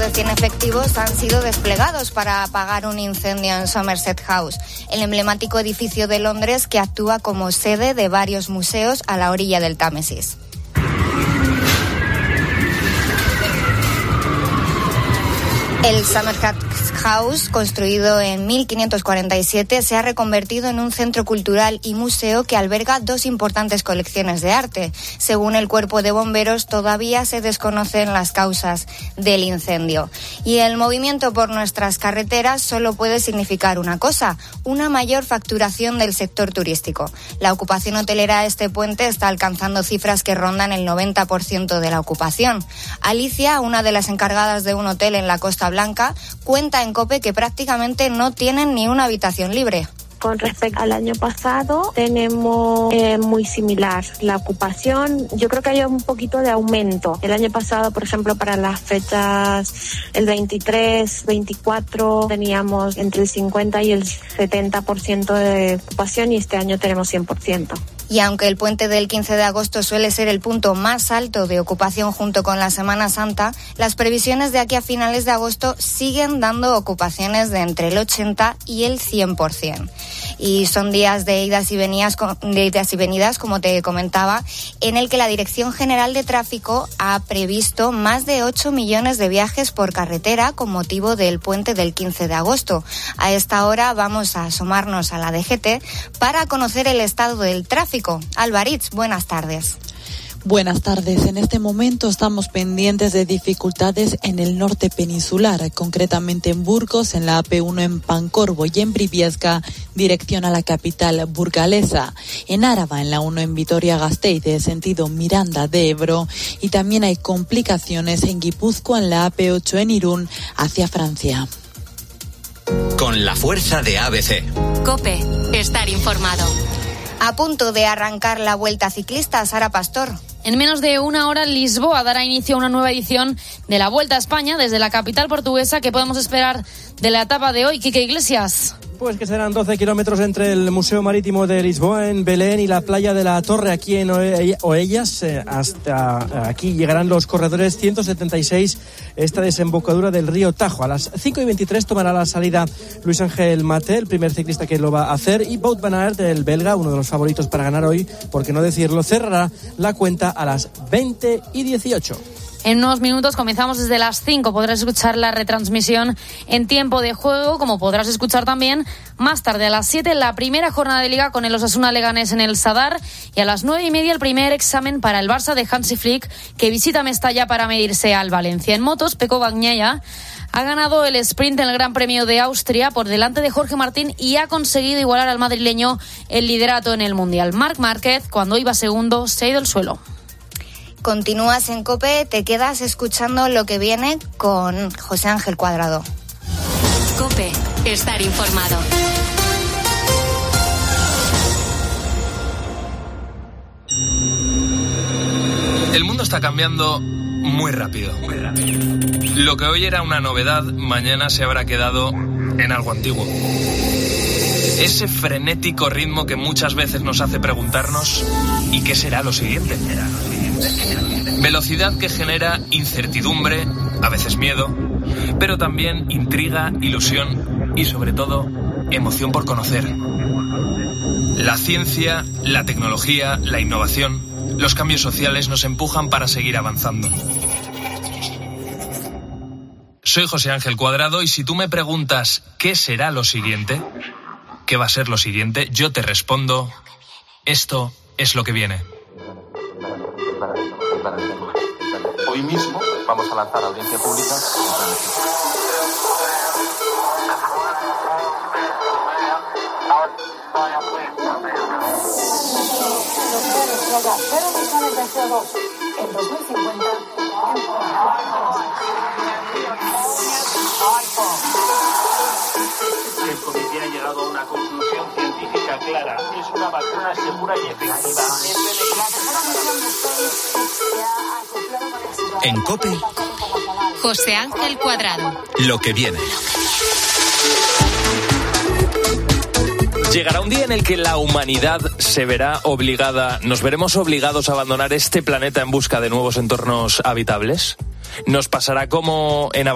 de 100 efectivos han sido desplegados para apagar un incendio en Somerset House, el emblemático edificio de Londres que actúa como sede de varios museos a la orilla del Támesis. El Somerset House, construido en 1547, se ha reconvertido en un centro cultural y museo que alberga 2 importantes colecciones de arte. Según el Cuerpo de Bomberos, todavía se desconocen las causas del incendio. Y el movimiento por nuestras carreteras solo puede significar una cosa: una mayor facturación del sector turístico. La ocupación hotelera de este puente está alcanzando cifras que rondan el 90% de la ocupación. Alicia, una de las encargadas de un hotel en la Costa Blanca, cuenta en COPE que prácticamente no tienen ni una habitación libre. Con respecto al año pasado, tenemos muy similar la ocupación. Yo creo que hay un poquito de aumento. El año pasado, por ejemplo, para las fechas el 23, 24, teníamos entre el 50 y el 70% de ocupación y este año tenemos 100%. Y aunque el puente del 15 de agosto suele ser el punto más alto de ocupación junto con la Semana Santa, las previsiones de aquí a finales de agosto siguen dando ocupaciones de entre el 80 y el 100%. Y son días de idas y venidas, como te comentaba, en el que la Dirección General de Tráfico ha previsto más de 8 millones de viajes por carretera con motivo del puente del 15 de agosto. A esta hora vamos a asomarnos a la DGT para conocer el estado del tráfico. Alvaritz, buenas tardes. Buenas tardes. En este momento estamos pendientes de dificultades en el norte peninsular, concretamente en Burgos, en la AP1 en Pancorbo y en Briviesca, dirección a la capital burgalesa. En Áraba, en la 1 en Vitoria-Gasteiz, de sentido Miranda de Ebro. Y también hay complicaciones en Guipúzcoa, en la AP8 en Irún, hacia Francia. Con la fuerza de ABC. COPE, estar informado. A punto de arrancar la Vuelta Ciclista, Sara Pastor. En menos de una hora, Lisboa dará inicio a una nueva edición de la Vuelta a España desde la capital portuguesa. ¿Qué podemos esperar de la etapa de hoy, Quique Iglesias? Pues que serán 12 kilómetros entre el Museo Marítimo de Lisboa en Belén y la playa de la Torre aquí en Oellas. Hasta aquí llegarán los corredores 176, esta desembocadura del río Tajo. A las 5:23 tomará la salida Luis Ángel Maté, el primer ciclista que lo va a hacer, y Wout van Aert, el belga, uno de los favoritos para ganar hoy, por qué no decirlo, cerrará la cuenta a las 20:18. En unos minutos comenzamos desde las 5. Podrás escuchar la retransmisión en tiempo de juego, como podrás escuchar también más tarde a las 7 la primera jornada de Liga con el Osasuna Leganés en el Sadar, y a las 9:30 el primer examen para el Barça de Hansi Flick, que visita Mestalla para medirse al Valencia. En motos, Pecco Bagnaia ha ganado el sprint en el Gran Premio de Austria por delante de Jorge Martín y ha conseguido igualar al madrileño el liderato en el Mundial. Marc Márquez, cuando iba segundo, se ha ido al suelo. Continúas en COPE, te quedas escuchando lo que viene con José Ángel Cuadrado. COPE, estar informado. El mundo está cambiando muy rápido. Lo que hoy era una novedad, mañana se habrá quedado en algo antiguo. Ese frenético ritmo que muchas veces nos hace preguntarnos ¿y qué será lo siguiente? Velocidad que genera incertidumbre, a veces miedo, pero también intriga, ilusión y sobre todo emoción por conocer. La ciencia, la tecnología, la innovación, los cambios sociales nos empujan para seguir avanzando. Soy José Ángel Cuadrado y si tú me preguntas ¿qué será lo siguiente? ¿Qué va a ser lo siguiente? Yo te respondo, esto es lo que viene. Hoy mismo vamos a lanzar audiencia pública. En 2050. El comité ha llegado a una conclusión científica clara. Es una vacuna segura y efectiva. En COPE, José Ángel Cuadrado. lo que viene. Llegará un día en el que la humanidad nos veremos obligados a abandonar este planeta en busca de nuevos entornos habitables. Nos pasará como en